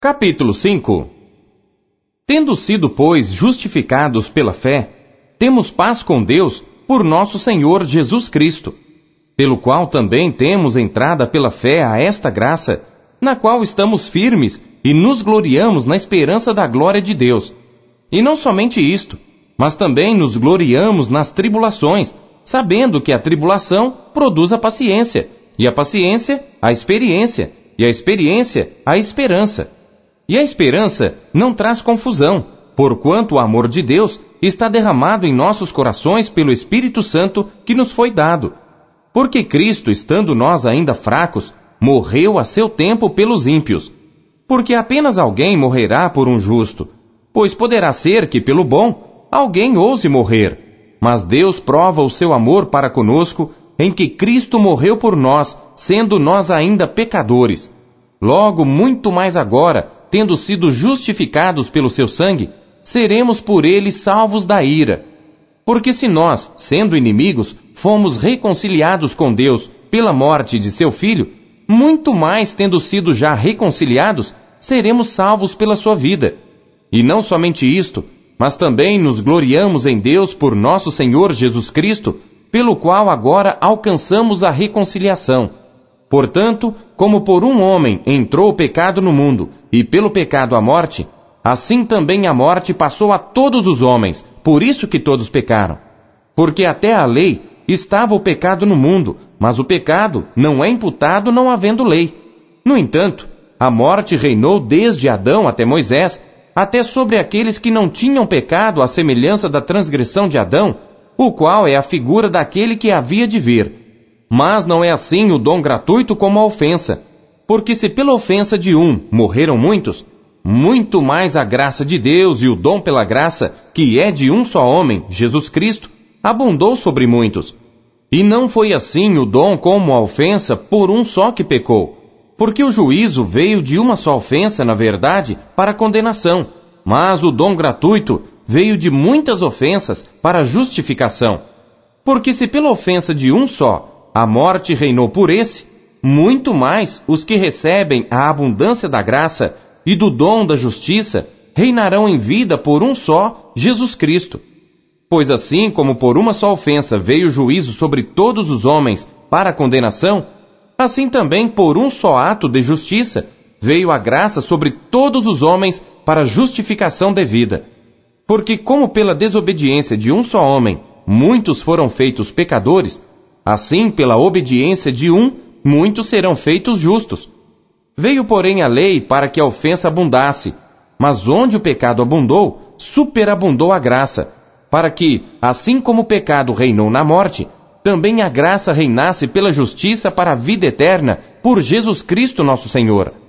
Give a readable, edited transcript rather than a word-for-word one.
Capítulo 5. Tendo sido, pois, justificados pela fé, temos paz com Deus por nosso Senhor Jesus Cristo, pelo qual também temos entrada pela fé a esta graça, na qual estamos firmes e nos gloriamos na esperança da glória de Deus. E não somente isto, mas também nos gloriamos nas tribulações, sabendo que a tribulação produz a paciência, e a paciência, a experiência, e a experiência, a esperança. E a esperança não traz confusão, porquanto o amor de Deus está derramado em nossos corações pelo Espírito Santo que nos foi dado. Porque Cristo, estando nós ainda fracos, morreu a seu tempo pelos ímpios. Porque apenas alguém morrerá por um justo, pois poderá ser que pelo bom alguém ouse morrer. Mas Deus prova o seu amor para conosco, em que Cristo morreu por nós, sendo nós ainda pecadores. Logo, muito mais agora, tendo sido justificados pelo seu sangue, seremos por ele salvos da ira. Porque se nós, sendo inimigos, fomos reconciliados com Deus pela morte de seu Filho, muito mais tendo sido já reconciliados, seremos salvos pela sua vida. E não somente isto, mas também nos gloriamos em Deus por nosso Senhor Jesus Cristo, pelo qual agora alcançamos a reconciliação. Portanto, como por um homem entrou o pecado no mundo, e pelo pecado a morte, assim também a morte passou a todos os homens, por isso que todos pecaram. Porque até a lei estava o pecado no mundo, mas o pecado não é imputado não havendo lei. No entanto, a morte reinou desde Adão até Moisés, até sobre aqueles que não tinham pecado à semelhança da transgressão de Adão, o qual é a figura daquele que havia de vir. Mas não é assim o dom gratuito como a ofensa, porque se pela ofensa de um morreram muitos, muito mais a graça de Deus e o dom pela graça, que é de um só homem, Jesus Cristo, abundou sobre muitos. E não foi assim o dom como a ofensa por um só que pecou, porque o juízo veio de uma só ofensa, na verdade, para condenação, mas o dom gratuito veio de muitas ofensas para justificação. Porque se pela ofensa de um só a morte reinou por esse, muito mais os que recebem a abundância da graça e do dom da justiça reinarão em vida por um só, Jesus Cristo. Pois assim como por uma só ofensa veio o juízo sobre todos os homens para a condenação, assim também por um só ato de justiça veio a graça sobre todos os homens para a justificação devida. Porque como pela desobediência de um só homem muitos foram feitos pecadores, assim pela obediência de um, muitos serão feitos justos. Veio, porém, a lei para que a ofensa abundasse, mas onde o pecado abundou, superabundou a graça, para que, assim como o pecado reinou na morte, também a graça reinasse pela justiça para a vida eterna, por Jesus Cristo nosso Senhor.